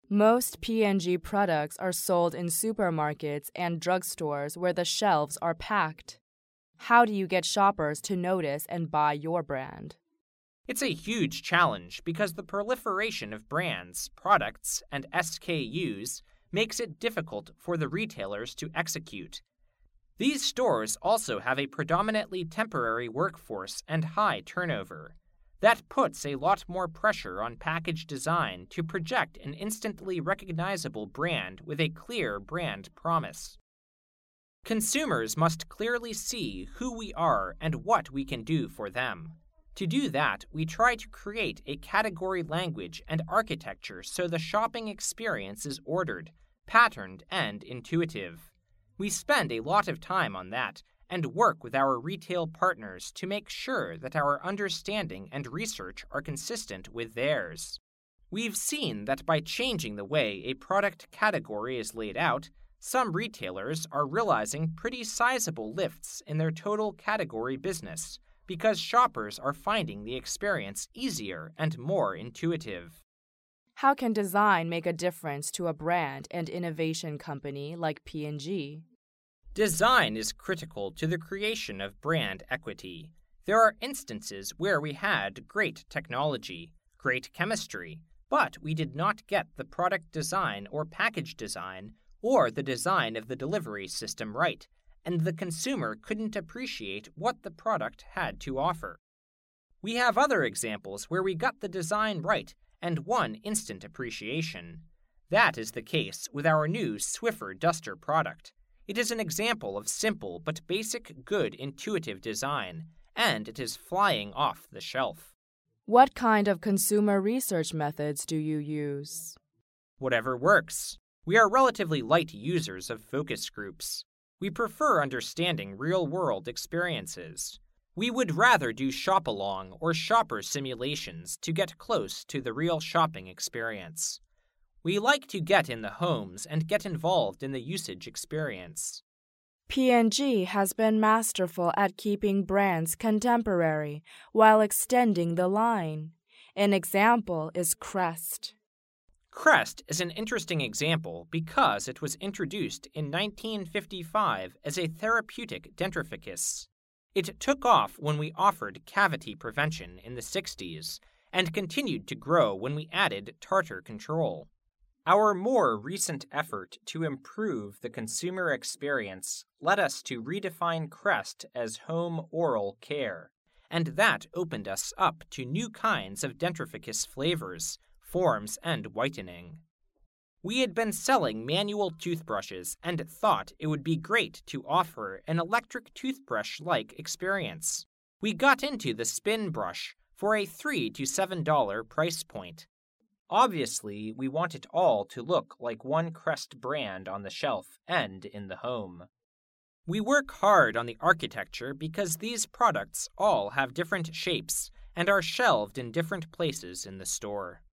Most P&G products are sold in supermarkets and drugstores where the shelves are packed. How do you get shoppers to notice and buy your brand? It's a huge challenge because the proliferation of brands, products, and SKUs makes it difficult for the retailers to execute. These stores also have a predominantly temporary workforce and high turnover. That puts a lot more pressure on package design to project an instantly recognizable brand with a clear brand promise. Consumers must clearly see who we are and what we can do for them. To do that, we try to create a category language and architecture so the shopping experience is ordered, patterned, and intuitive. We spend a lot of time on that and work with our retail partners to make sure that our understanding and research are consistent with theirs. We've seen that by changing the way a product category is laid out, some retailers are realizing pretty sizable lifts in their total category business because shoppers are finding the experience easier and more intuitive. How can design make a difference to a brand and innovation company like P&G? Design is critical to the creation of brand equity. There are instances where we had great technology, great chemistry, but we did not get the product design or package design or the design of the delivery system right, and the consumer couldn't appreciate what the product had to offer. We have other examples where we got the design right and won instant appreciation. That is the case with our new Swiffer Duster product. It is an example of simple but basic good intuitive design, and it is flying off the shelf. What kind of consumer research methods do you use? Whatever works. We are relatively light users of focus groups. We prefer understanding real-world experiences. We would rather do shop-along or shopper simulations to get close to the real shopping experience. We like to get in the homes and get involved in the usage experience. P&G has been masterful at keeping brands contemporary while extending the line. An example is Crest. Crest is an interesting example because it was introduced in 1955 as a therapeutic dentrificus. It took off when we offered cavity prevention in the 60s and continued to grow when we added tartar control. Our more recent effort to improve the consumer experience led us to redefine Crest as home oral care, and that opened us up to new kinds of dentrificus flavors, forms, and whitening. We had been selling manual toothbrushes and thought it would be great to offer an electric toothbrush-like experience. We got into the spin brush for a $3 to $7 price point. Obviously, we want it all to look like one Crest brand on the shelf and in the home. We work hard on the architecture because these products all have different shapes and are shelved in different places in the store.